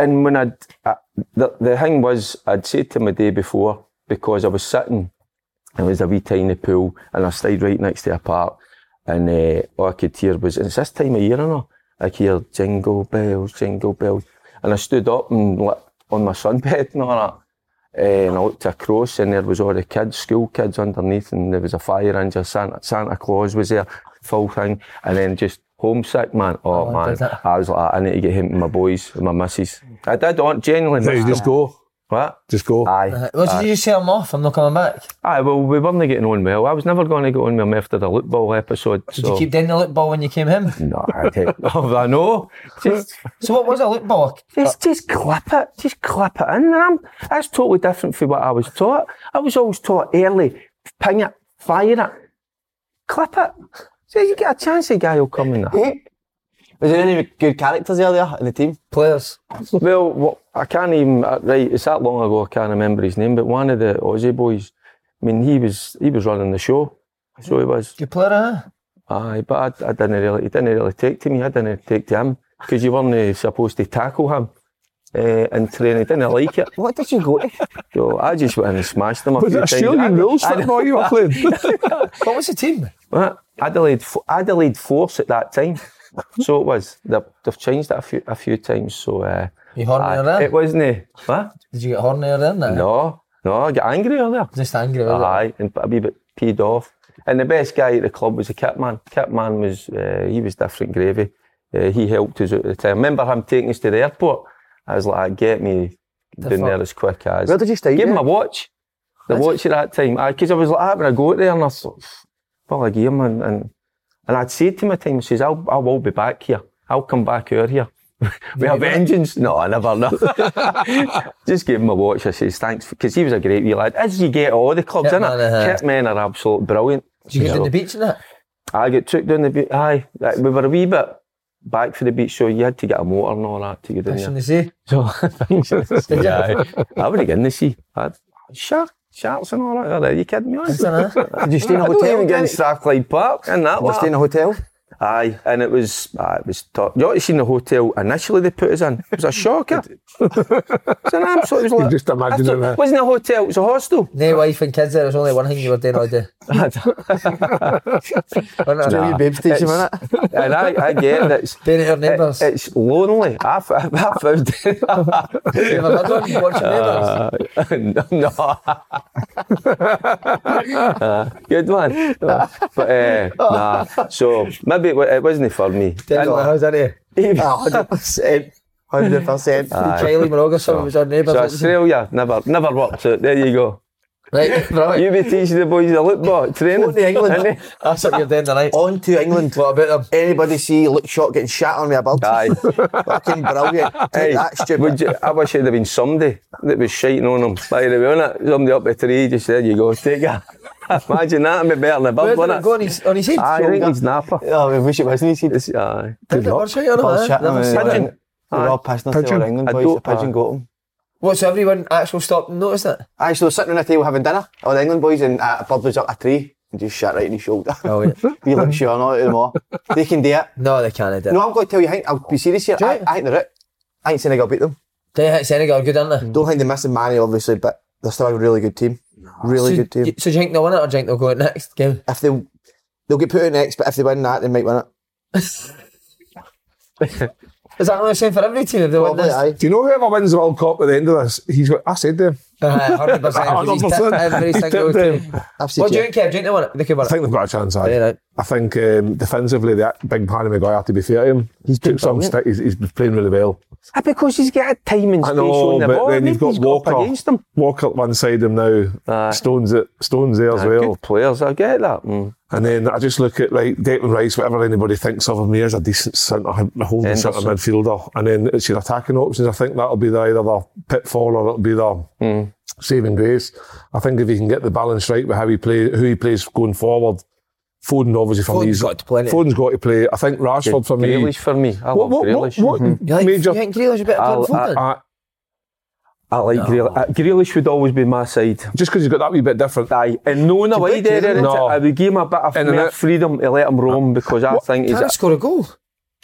when the thing was, I'd said to him the day before, because I was sitting It was a wee tiny pool, and I stayed right next to a park. And all I could hear was, and it's this time of year, I know, I could hear jingle bells, and I stood up and on my sunbed and all that. And I looked across, and there was all the kids, school kids underneath, and there was a fire engine, Santa Claus was there, full thing, and then just homesick, man. Oh man, I was like, I need to get him to my boys, my missus. I did, genuinely. No, you just go. What? Just go. Aye. Well, did you just say I'm off, I'm not coming back? Aye, well, we weren't getting on well. I was never going to get on with him after the loot ball episode. Did you keep doing the loot ball when you came home? No, I didn't. Oh, I know. So what was a loot ball? Just clip it. Just clip it in. And that's totally different from what I was taught. I was always taught early, ping it, fire it, clip it. So you get a chance, a guy will come in there. Was there any good characters there in the team? Players? Well, I can't even, right, it's that long ago I can't remember his name, but one of the Aussie boys, I mean, he was running the show, so he was. Good player, huh? Aye, but he didn't really take to me, I didn't take to him, because you weren't supposed to tackle him in training, I didn't like it. What did you go to? So I just went in and smashed him a few times. Was it Australian rules that boy you were playing? What was the team? What? Adelaide Force at that time. So it was. They've changed it a few times. So you hornier there? It wasn't. What? Did you get hornier there? No, I got angrier there. Just angry. Aye, and a wee bit peed off. And the best guy at the club was the kit man. Kit man was he was different gravy. He helped us at the time. I remember him taking us to the airport. I was like, get me down there as quick as. Where did you stay? Give him a watch. The watch at that time. Because I was like, when I go there and I thought, well, I gave him and I'd say to him at the time, I says, I will be back here. I'll come back out here. We have engines. No, I never know. Just give him a watch. I says, thanks. Because he was a great wee lad. As you get all the clubs, innit? Kit men are absolutely brilliant. Did you get down the beach and that? I got took down the beach. Aye. We were a wee bit back for the beach, so you had to get a motor and all that to get down there. In the sea? So, I would have got in the sea. Sharks and all that. Are you kidding me? Did you stay in a hotel? You get in Strathclyde Park and that. Did you stay in a hotel? Aye, and it was top. You ought to see the hotel initially they put us in. It was a shocker. It's an absolute. It was like, just imagine that. It wasn't a hotel, it was a hostel. No wife and kids there, there was only one thing you were doing all day. Your babe station, innit? And I get it. Being at your neighbours. It's lonely. I found it. You ever had one watching neighbours? No. Good one. But nah. So maybe it wasn't for me. How's that here? 100%. 100%. Kylie Minogue or something was our neighbours. So Australia never worked out. There you go. Right, you be teaching the boys a look back training. On to England. That's what you're doing tonight. On to England. What about them? Anybody see Luke Shaw getting shat on with a bird? Aye. Fucking brilliant. Hey, that stupid. I wish it'd have been somebody that was shiting on him. By the way, innit? Somebody up the tree just there you go, take it. Imagine that, it'd be better than a bird, wouldn't it? Go on his head? Aye, I think he's napper. Oh, I wish it wasn't his head. Aye. Did it bird shite on him? Pigeon. We're all pissing off to England boys. The pigeon got him. What, so everyone actually stopped and noticed it? Aye, so sitting on a table having dinner, all the England boys, and a bird was up a tree and just shit right in his shoulder. Oh, yeah. We look sure not to them all. They can do it. No, they can't do it. No, I'm going to tell you, I'll be serious here. I think they're it. I think Senegal beat them. Do you think Senegal are good, aren't they? Don't think they're missing Mane, obviously, but they're still a really good team. Really good team. So do you think they'll win it or do you think they'll go out next game? If they'll get put out next, but if they win that, they might win it. Is that only the same for every team if they win this? Aye. Do you know whoever wins the World Cup at the end of this? I said to him. 100%. He's tipped every single team. What do you think, Kev? Do you think they win it? They could win it. I think they've got a chance. Right. I think defensively, that big Harry Maguire, to be fair to him, he's took some stick. He's playing really well. Because he's got a time and space on the ball. Then you've got Walker. Against him. Walker at one side of him now. Stones there as well. Good players, I get that. And then I just look at like Declan Rice, whatever anybody thinks of him, he's a decent holding centre midfielder. And then it's your attacking options. I think that'll be either the pitfall or it'll be the saving grace. I think if he can get the balance right with how he plays, who he plays going forward. Foden obviously for me. Foden's got to play. I think Rashford for me. Grealish for me. I love Grealish. You think Grealish a bit of Foden? I like Grealish. Grealish would always be my side. Just because he's got that wee bit different. Aye. And knowing a wide area, I would give him a bit of more freedom to let him roam because I think he's... Can't score a goal.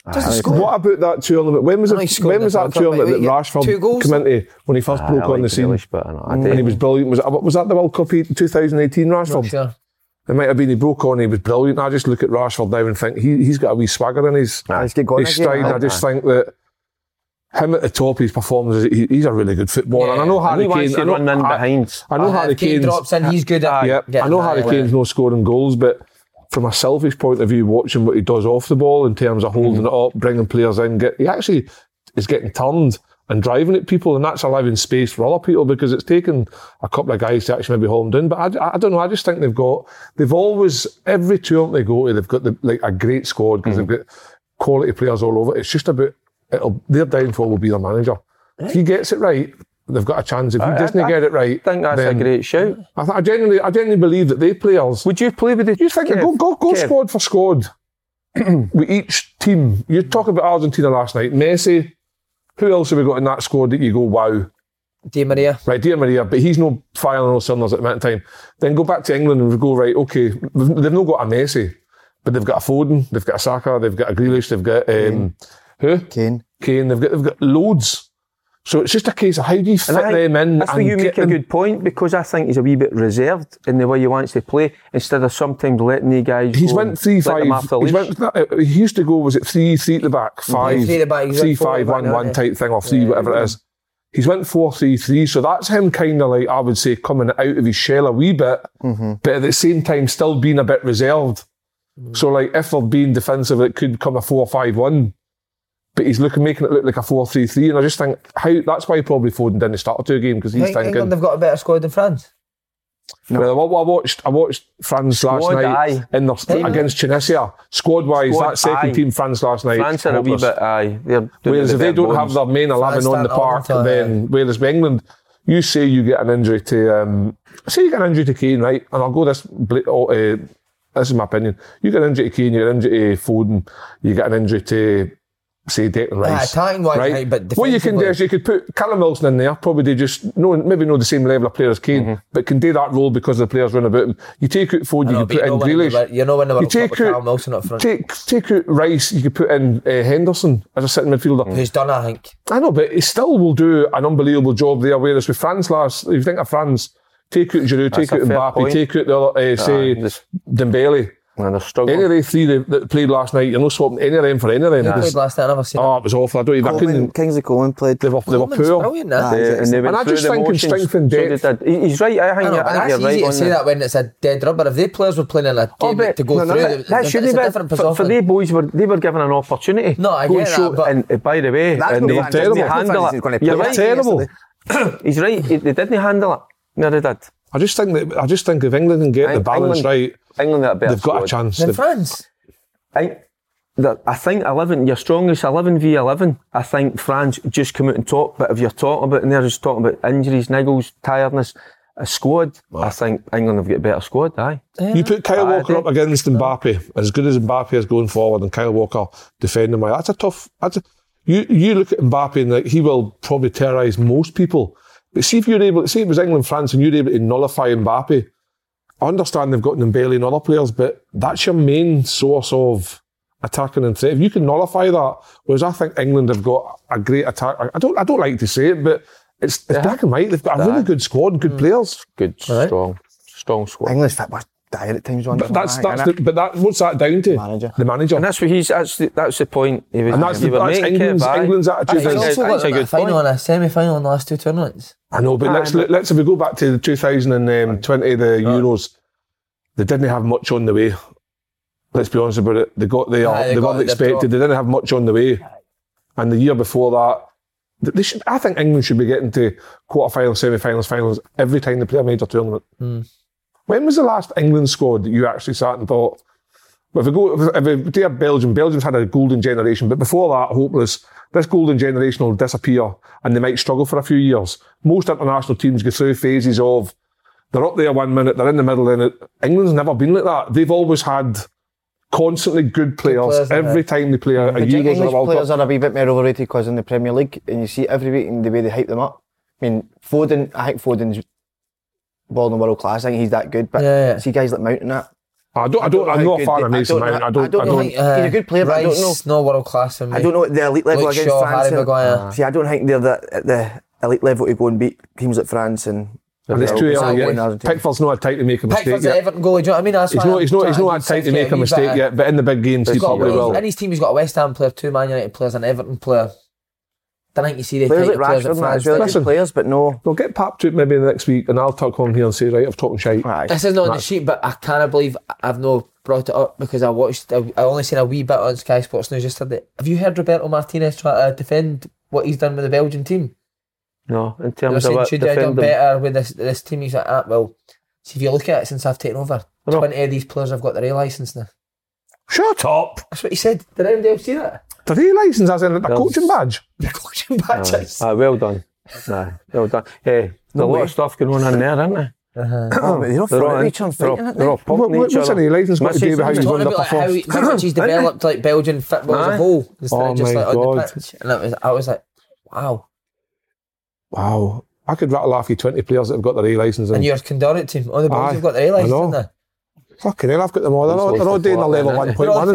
What about that tournament? When was that tournament that Rashford came into when he first broke on the scene? And he was brilliant. Was that the World Cup 2018 Rashford? Sure. It might have been, he broke on, he was brilliant. I just look at Rashford now and think he's got a wee swagger in his stride. I just think that him at the top, his performance, he's a really good footballer. And I know Harry Kane. I know Harry Kane drops in, he's good at. I know Harry Kane's no scoring goals, but from a selfish point of view, watching what he does off the ball in terms of holding it up, bringing players in, he actually is getting turned and driving at people, and that's allowing space for other people, because it's taken a couple of guys to actually maybe hold them down. But I don't know, I just think they've always, every tournament they go to, they've got a great squad, because they've got quality players all over. It's just about, their downfall will be their manager. If he gets it right, they've got a chance. If he doesn't get it right, I think that's a great shout. I genuinely believe that they players. Would you play with the? You think go squad for squad with each team? You talk about Argentina last night, Messi. Who else have we got in that squad that you go, wow? Di Maria. Right, Di Maria, but he's no firing on all cylinders at the moment in time. Then go back to England and we go, right, okay, they've not got a Messi, but they've got a Foden, they've got a Saka, they've got a Grealish, they've got who? Kane. They've got loads. So it's just a case of how do you fit them in? That's where you make a good point, because I think he's a wee bit reserved in the way he wants to play, instead of sometimes letting the guys. He's went 3-5. He used to go, was it 3-3 at the back, 3-5-1-1 type thing, or 3 whatever it is. He's went 4-3-3, so that's him kind of like, I would say, coming out of his shell a wee bit, but at the same time still being a bit reserved. So like if they're being defensive, it could come a 4-5-1. But he's making it look like a 4-3-3, and I just think that's why probably Foden didn't start a 2 game, because he's thinking England have got a better squad than France. No. Well, I watched France last night against Tunisia. Squad wise, that second team France last night. France are a wee bit whereas if they don't have their main 11 on the park, then whereas with England, you say you get an injury to Kane, right? And I'll go this is my opinion. You get an injury to Kane, you get an injury to Foden, you get an injury to, say, Declan Rice. Right? But what you can do is you could put Callum Wilson in there, probably maybe know the same level of player as Kane, but can do that role because of the players run about him. You take out Foden, you can put in Grealish. You take out Callum Wilson up front. Take out Rice, you could put in Henderson as a sitting midfielder. Who's done, I think. I know, but he still will do an unbelievable job there, whereas with France if you think of France, take out Giroud, take out Mbappe, take out the other, Dembele. And they're struggling. Any of the 3 that played last night, you're not swapping any of them for any of them. Who played last night? I've never seen it was awful. I don't even. Kingsley Coman played. They were poor. Brilliant, and I just think in strength and depth. He's right. I think that's you're easy right to say that when it's a dead rubber. If the players were playing in a game to go through, that should be different. For the boys, they were given an opportunity. No, I get that. But and by the way, they terrible. Handle it. You're right. Terrible. He's right. They didn't handle it. No, they did. I just think if England can get the balance right, they've got a chance. Than France. I think 11, your strongest 11 v 11. I think France just come out and talk. But if you're talking about, and they're just talking about injuries, niggles, tiredness, a squad, I think England have got a better squad. Aye. You put Kyle Walker up against Mbappe, as good as Mbappe is going forward, and Kyle Walker defending. That's a tough. You look at Mbappe and he will probably terrorise most people. But see if you're able to, say it was England-France and you're able to nullify Mbappe, I understand they've got Dembele and other players, but that's your main source of attacking and threat. If you can nullify that, whereas I think England have got a great attack. I don't like to say it, but it's black and white. They've got a really good squad, good players. Good, strong squad. England's fit was dire at times. But what's that down to? The manager. And that's what that's the point. That's England's attitude. He's also got a final and a semi-final in the last 2 tournaments. I know, but let's if we go back to the 2020, the Euros, they didn't have much on the way. Let's be honest about it. They weren't expected. They didn't have much on the way. And the year before that, I think England should be getting to quarter-finals, semi-finals, finals every time they play a major tournament. When was the last England squad that you actually sat and thought, if we do Belgium's had a golden generation, but before that, hopeless. This golden generation will disappear and they might struggle for a few years. Most international teams go through phases of, they're up there 1 minute, they're in the middle, and England's never been like that. They've always had constantly good players every time they play a Euros. English players are a wee bit more overrated because in the Premier League, and you see every week in the way they hype them up. I mean, I think Foden's ball in world class. I think he's that good, but see guys like Mount and that, I'm not a fan of Mason Mount. I don't know. He's a good player, but I don't know. No world class for me. I don't know at the elite level against Shaw, France. Harry Maguire. See, I don't think they're at the elite level to go and beat teams like France and it's too early yet. Pickford's not had time to make a mistake Pickford's yet. the Everton goalie, do you know what I mean? That's he's not had time to make a mistake yet, but in the big games he probably will. In his team he's got a West Ham player, 2 Man United players, an Everton player. Don't think you see the players type like of players at France. Listen, players, but no. We'll get Pap to it maybe the next week and I'll talk on here and say, right, I've talked shite. This is not on the sheet, but I can't believe I've not brought it up because I only seen a wee bit on Sky Sports News yesterday. Have you heard Roberto Martinez try to defend what he's done with the Belgian team? No, in terms of should I have done better with this team? He's like, well, see if you look at it since I've taken over, 20 of these players have got their A licence now. Shut up! That's what he said. Did anybody else see that? Their A licence as in a coaching badge? The coaching badges. Well done. Well done. There's a lot of stuff going on in there, isn't there? They're all each on fighting, aren't they? They're all pumping each other. What's any licence got to do with how he's won the performance? How much he's developed like Belgian football as a whole instead of just my like on the God. pitch. And I was like, wow. Wow. I could rattle off you 20 players that have got their A licence. And your Condorcet team, all the boys have got their A licence, haven't they? Fucking hell, I've got them all. They're all doing the level 1.1 on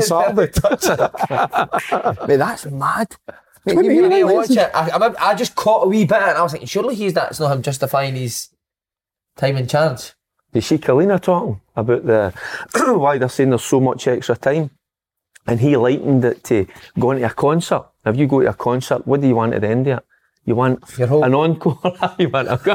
Saturday. Mate, that's mad. You watch it. I just caught a wee bit and I was thinking, surely that's not him justifying his time in charge. You see Kalina talking about why they're saying there's so much extra time, and he likened it to going to a concert. If you go to a concert, what do you want at the end of it? You want an encore? You want a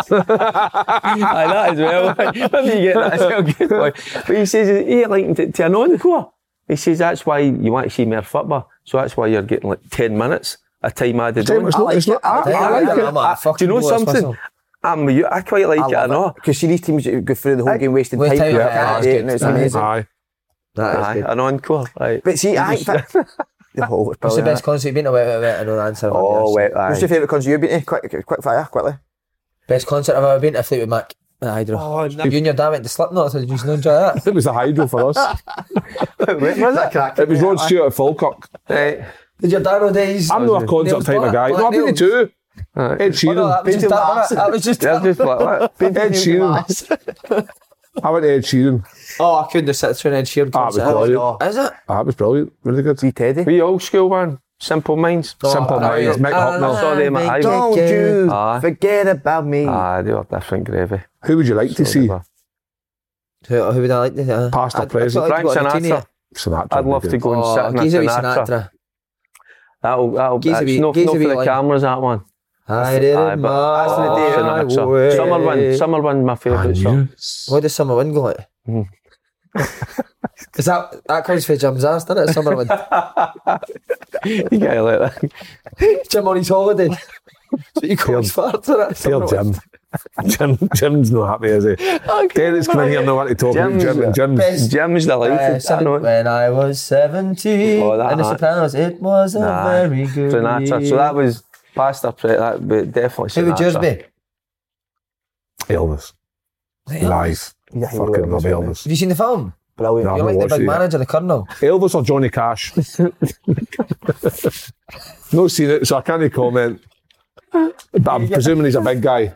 that as well. Maybe you get that as well, good boy. But he says he likened it to an encore. He says that's why you want to see more football. So that's why you're getting like 10 minutes a time added on. I like it. Do you know something? I quite like it, I know. Because see these teams that go through the whole game wasting time. It's amazing. Aye. An encore. Right. But see, I think What's the best concert you've been to? I know the answer. What's your favourite concert you've been to? Quick fire, quickly. Best concert I've ever been to? Fleetwood Mac. The Hydro. You and your dad went to Slipknot, so did you not enjoy that? It was the Hydro for us. It was Rod Stewart at Falkirk. Did your dad know days? I'm not a concert type of guy. No, I've been to two. Ed Sheeran. That was just like that. Ed Sheeran. I went to Ed Sheeran. Oh, I couldn't have sat through an Ed Sheeran concert. It was brilliant. Is it? It was brilliant. Really good. Wee Teddy. Wee old school one. Simple Minds. Simple Minds. Mick Hucknall. Saw them at Highway. Don't you forget about me. They were different gravy. Who would you like to see? Who would I like to see? Past or present? Frank Sinatra. I'd love to go and sit in a Sinatra. That'll that's not for the cameras, that one. Summer Wind, my favourite song. What does Summer Wind go like? Is that comes for Jim's ass, doesn't it? Summer Wind. You gotta like that. Jim on his holiday. So you call his fart to that. Tell Jim's not happy, is he? Derek's coming here, no one to talk about Jim's delighted. When I was 17 and the Sopranos, it was a very good Sinatra. So that was past or present, that would definitely Sinatra. Who would yours be? Elvis. Live. Fucking love Elvis. Have you seen the film? Brilliant. No, You're like the big manager, the Colonel. Elvis or Johnny Cash? No seen it, so I can't comment. But I'm presuming he's a big guy.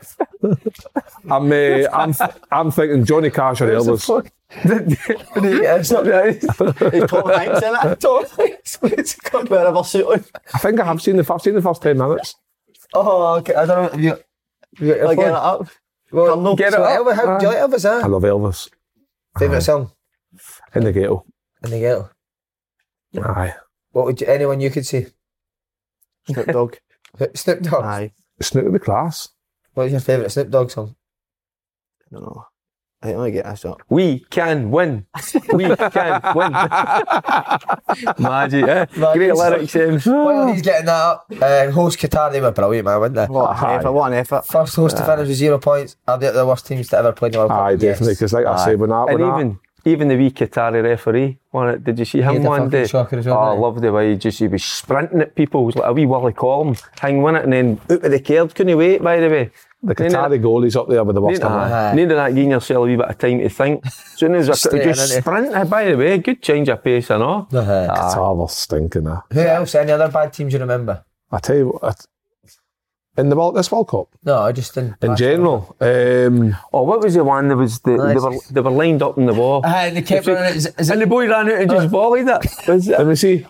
I'm thinking Johnny Cash or Elvis. It's Tom Hanks, isn't it? Tom Hanks. Wherever suit. I think I have seen the first 10 minutes. Oh, okay. I don't know. Have you got get it up. Well, get it up. Elvis, how do you like Elvis? I love Elvis. Favourite song? In the Ghetto. In the Ghetto. Aye. What would anyone you could see? Snoop Dogg. Snoop Dogg. Aye. Snoop would be class. What's your favourite Snoop Dogg song? I don't know. I don't want to get this up. We can win. We can win. Magic, eh? Great lyrics, James. While he's getting that up, host Qatar, they were brilliant, man, weren't they? What an effort. First host to finish with 0 points. Are they the worst teams to ever play in the World Cup? Aye, definitely, because like I say, even the wee Qatari referee won it. Did you see him one day? I loved the way he was sprinting at people. It was like a wee Willie Collum hang win it and then out with the curd. Couldn't wait, by the way. The Qatari goalie's up there with the worst one. Needed that giving yourself a wee bit of time to think. So as just sprinting, by the way, good change of pace and all. Qatar was stinking. Who else? Any other bad teams you remember? I tell you what, In this World Cup? No, just in general. What was the one that was they were lined up in the wall? And they kept running it. And the boy ran out and just volleyed it. Let me see.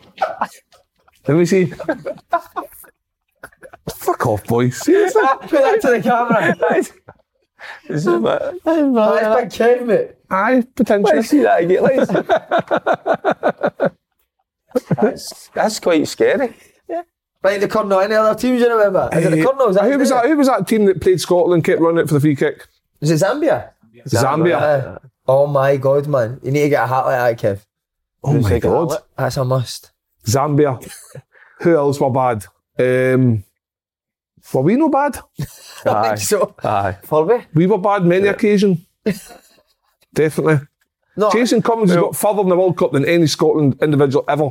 Fuck off, boys. Seriously? Put that to the camera. It's big Kev, mate. Aye, potentially. Let's see that again. That's quite scary. Right, the Cardinal, any other teams you remember? Is it the Cardinals? Who was that team that played Scotland, kept running it for the free kick? Is it Zambia? Zambia. Oh my God, man. You need to get a hat like that, Kev. Oh my God. That's a must. Zambia. Who else were bad? Were we no bad? I think so. Aye. We were bad many occasion. Definitely. No, Jason Cummings has got further in the World Cup than any Scotland individual ever.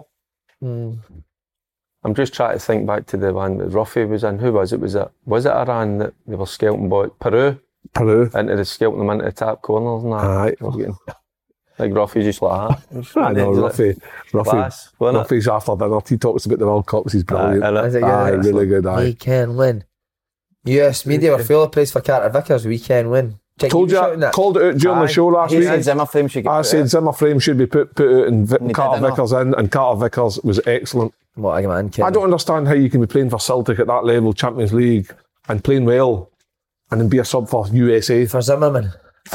I'm just trying to think back to the one that Ruffy was in. Who was it? Was it Iran that they were scouting boys? Peru. Into the scouting them into the top corners and that. Aye. Like Ruffy just like that. I know, Ruffy's after dinner. He talks about the World Cups. He's brilliant. Really good. We can win. US media were full of praise for Carter Vickers. We can win. Called it out during the show last week. I said Zimmer Frame should be put out and Carter Vickers in, and Carter Vickers was excellent. What a man, I don't understand how you can be playing for Celtic at that level, Champions League, and playing well, and then be a sub for USA. For Zimmerman.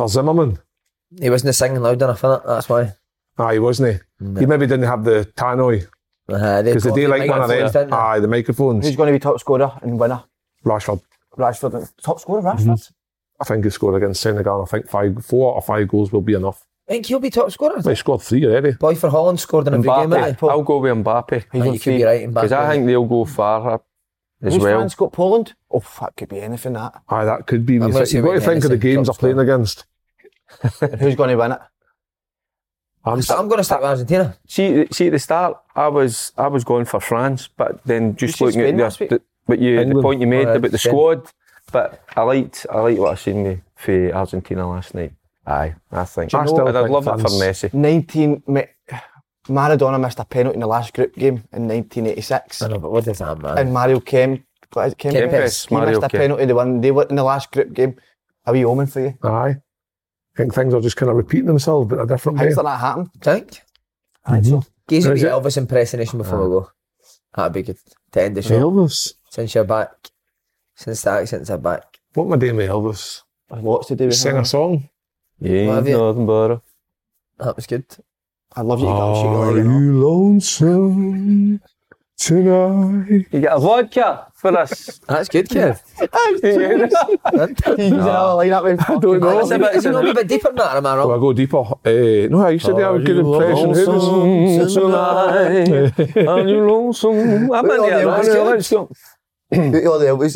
He wasn't singing loud enough, innit? That's why. He wasn't. No. He maybe didn't have the tannoy. Because they like one of them. The microphones. Who's going to be top scorer and winner? Rashford. Top scorer, Rashford? I think he scored against Senegal. I think 4 or 5 goals will be enough. I think he'll be top scorer. He scored 3 already. Boy for Holland scored in every game. I'll go with Mbappe. You could be right, Mbappe. Because I think they'll go far as well. France got Poland? Oh, that could be anything, that. That could be. You've got to think of the games they're playing against. Who's going to win it? I'm going to start with Argentina. See, at the start, I was going for France, but then just looking at the point you made about the squad. But I liked what I seen for Argentina last night. Aye, I think. I'd love it for Messi. Maradona missed a penalty in the last group game in 1986. I know, but what does that matter? And Mario Kempes. He missed a penalty. They were in the last group game. A wee omen for you. Aye. I think things are just kind of repeating themselves, but a different way. How did that happen? Think? I think so. Gives me Elvis impersonation before we go. That'd be good to end the show. Elvis? Since you're back. Since the accents are back. What am I doing with Elvis? Lots to do with Sing a song. Yeah, nothing better. That was good. I love you. Are you lonesome tonight? You get a vodka for us. That's good, Kev. I don't know. Is it not a bit deeper than that, am I wrong? I go deeper. No, I used to do a good impression. Are you lonesome? I'm in here. Let's go. All the Elvis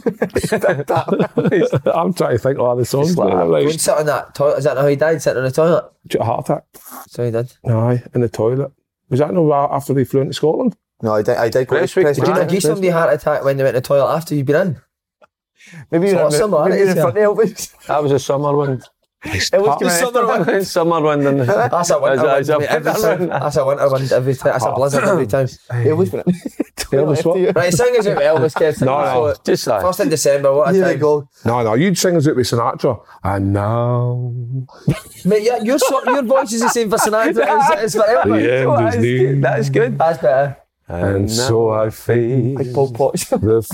I'm trying to think of all the songs. Go and sit on that toilet. Is that how he died, sitting on the toilet? A heart attack. So he did? Aye, in the toilet. Was that no after they flew into Scotland? No, I did go to Did you not give somebody a heart attack when they went to the toilet after you've been in? Maybe you're in front of Elvis. That was a summer wind. It was summer wind. That's a winter wind. That's a winter wind every time. That's a blizzard every time. Elvis. Right, sing us out with Elvis, Kev. No. Just that. 1st of December, what a time. Go. No, you'd sing us out with Sinatra. And now... Mate, your voice is the same for Sinatra as for Elvis. That is good. That's better. And so I face like Paul Potts.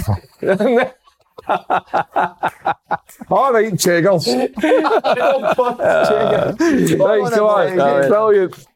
All right, Cheggers. Right, come on. Brilliant.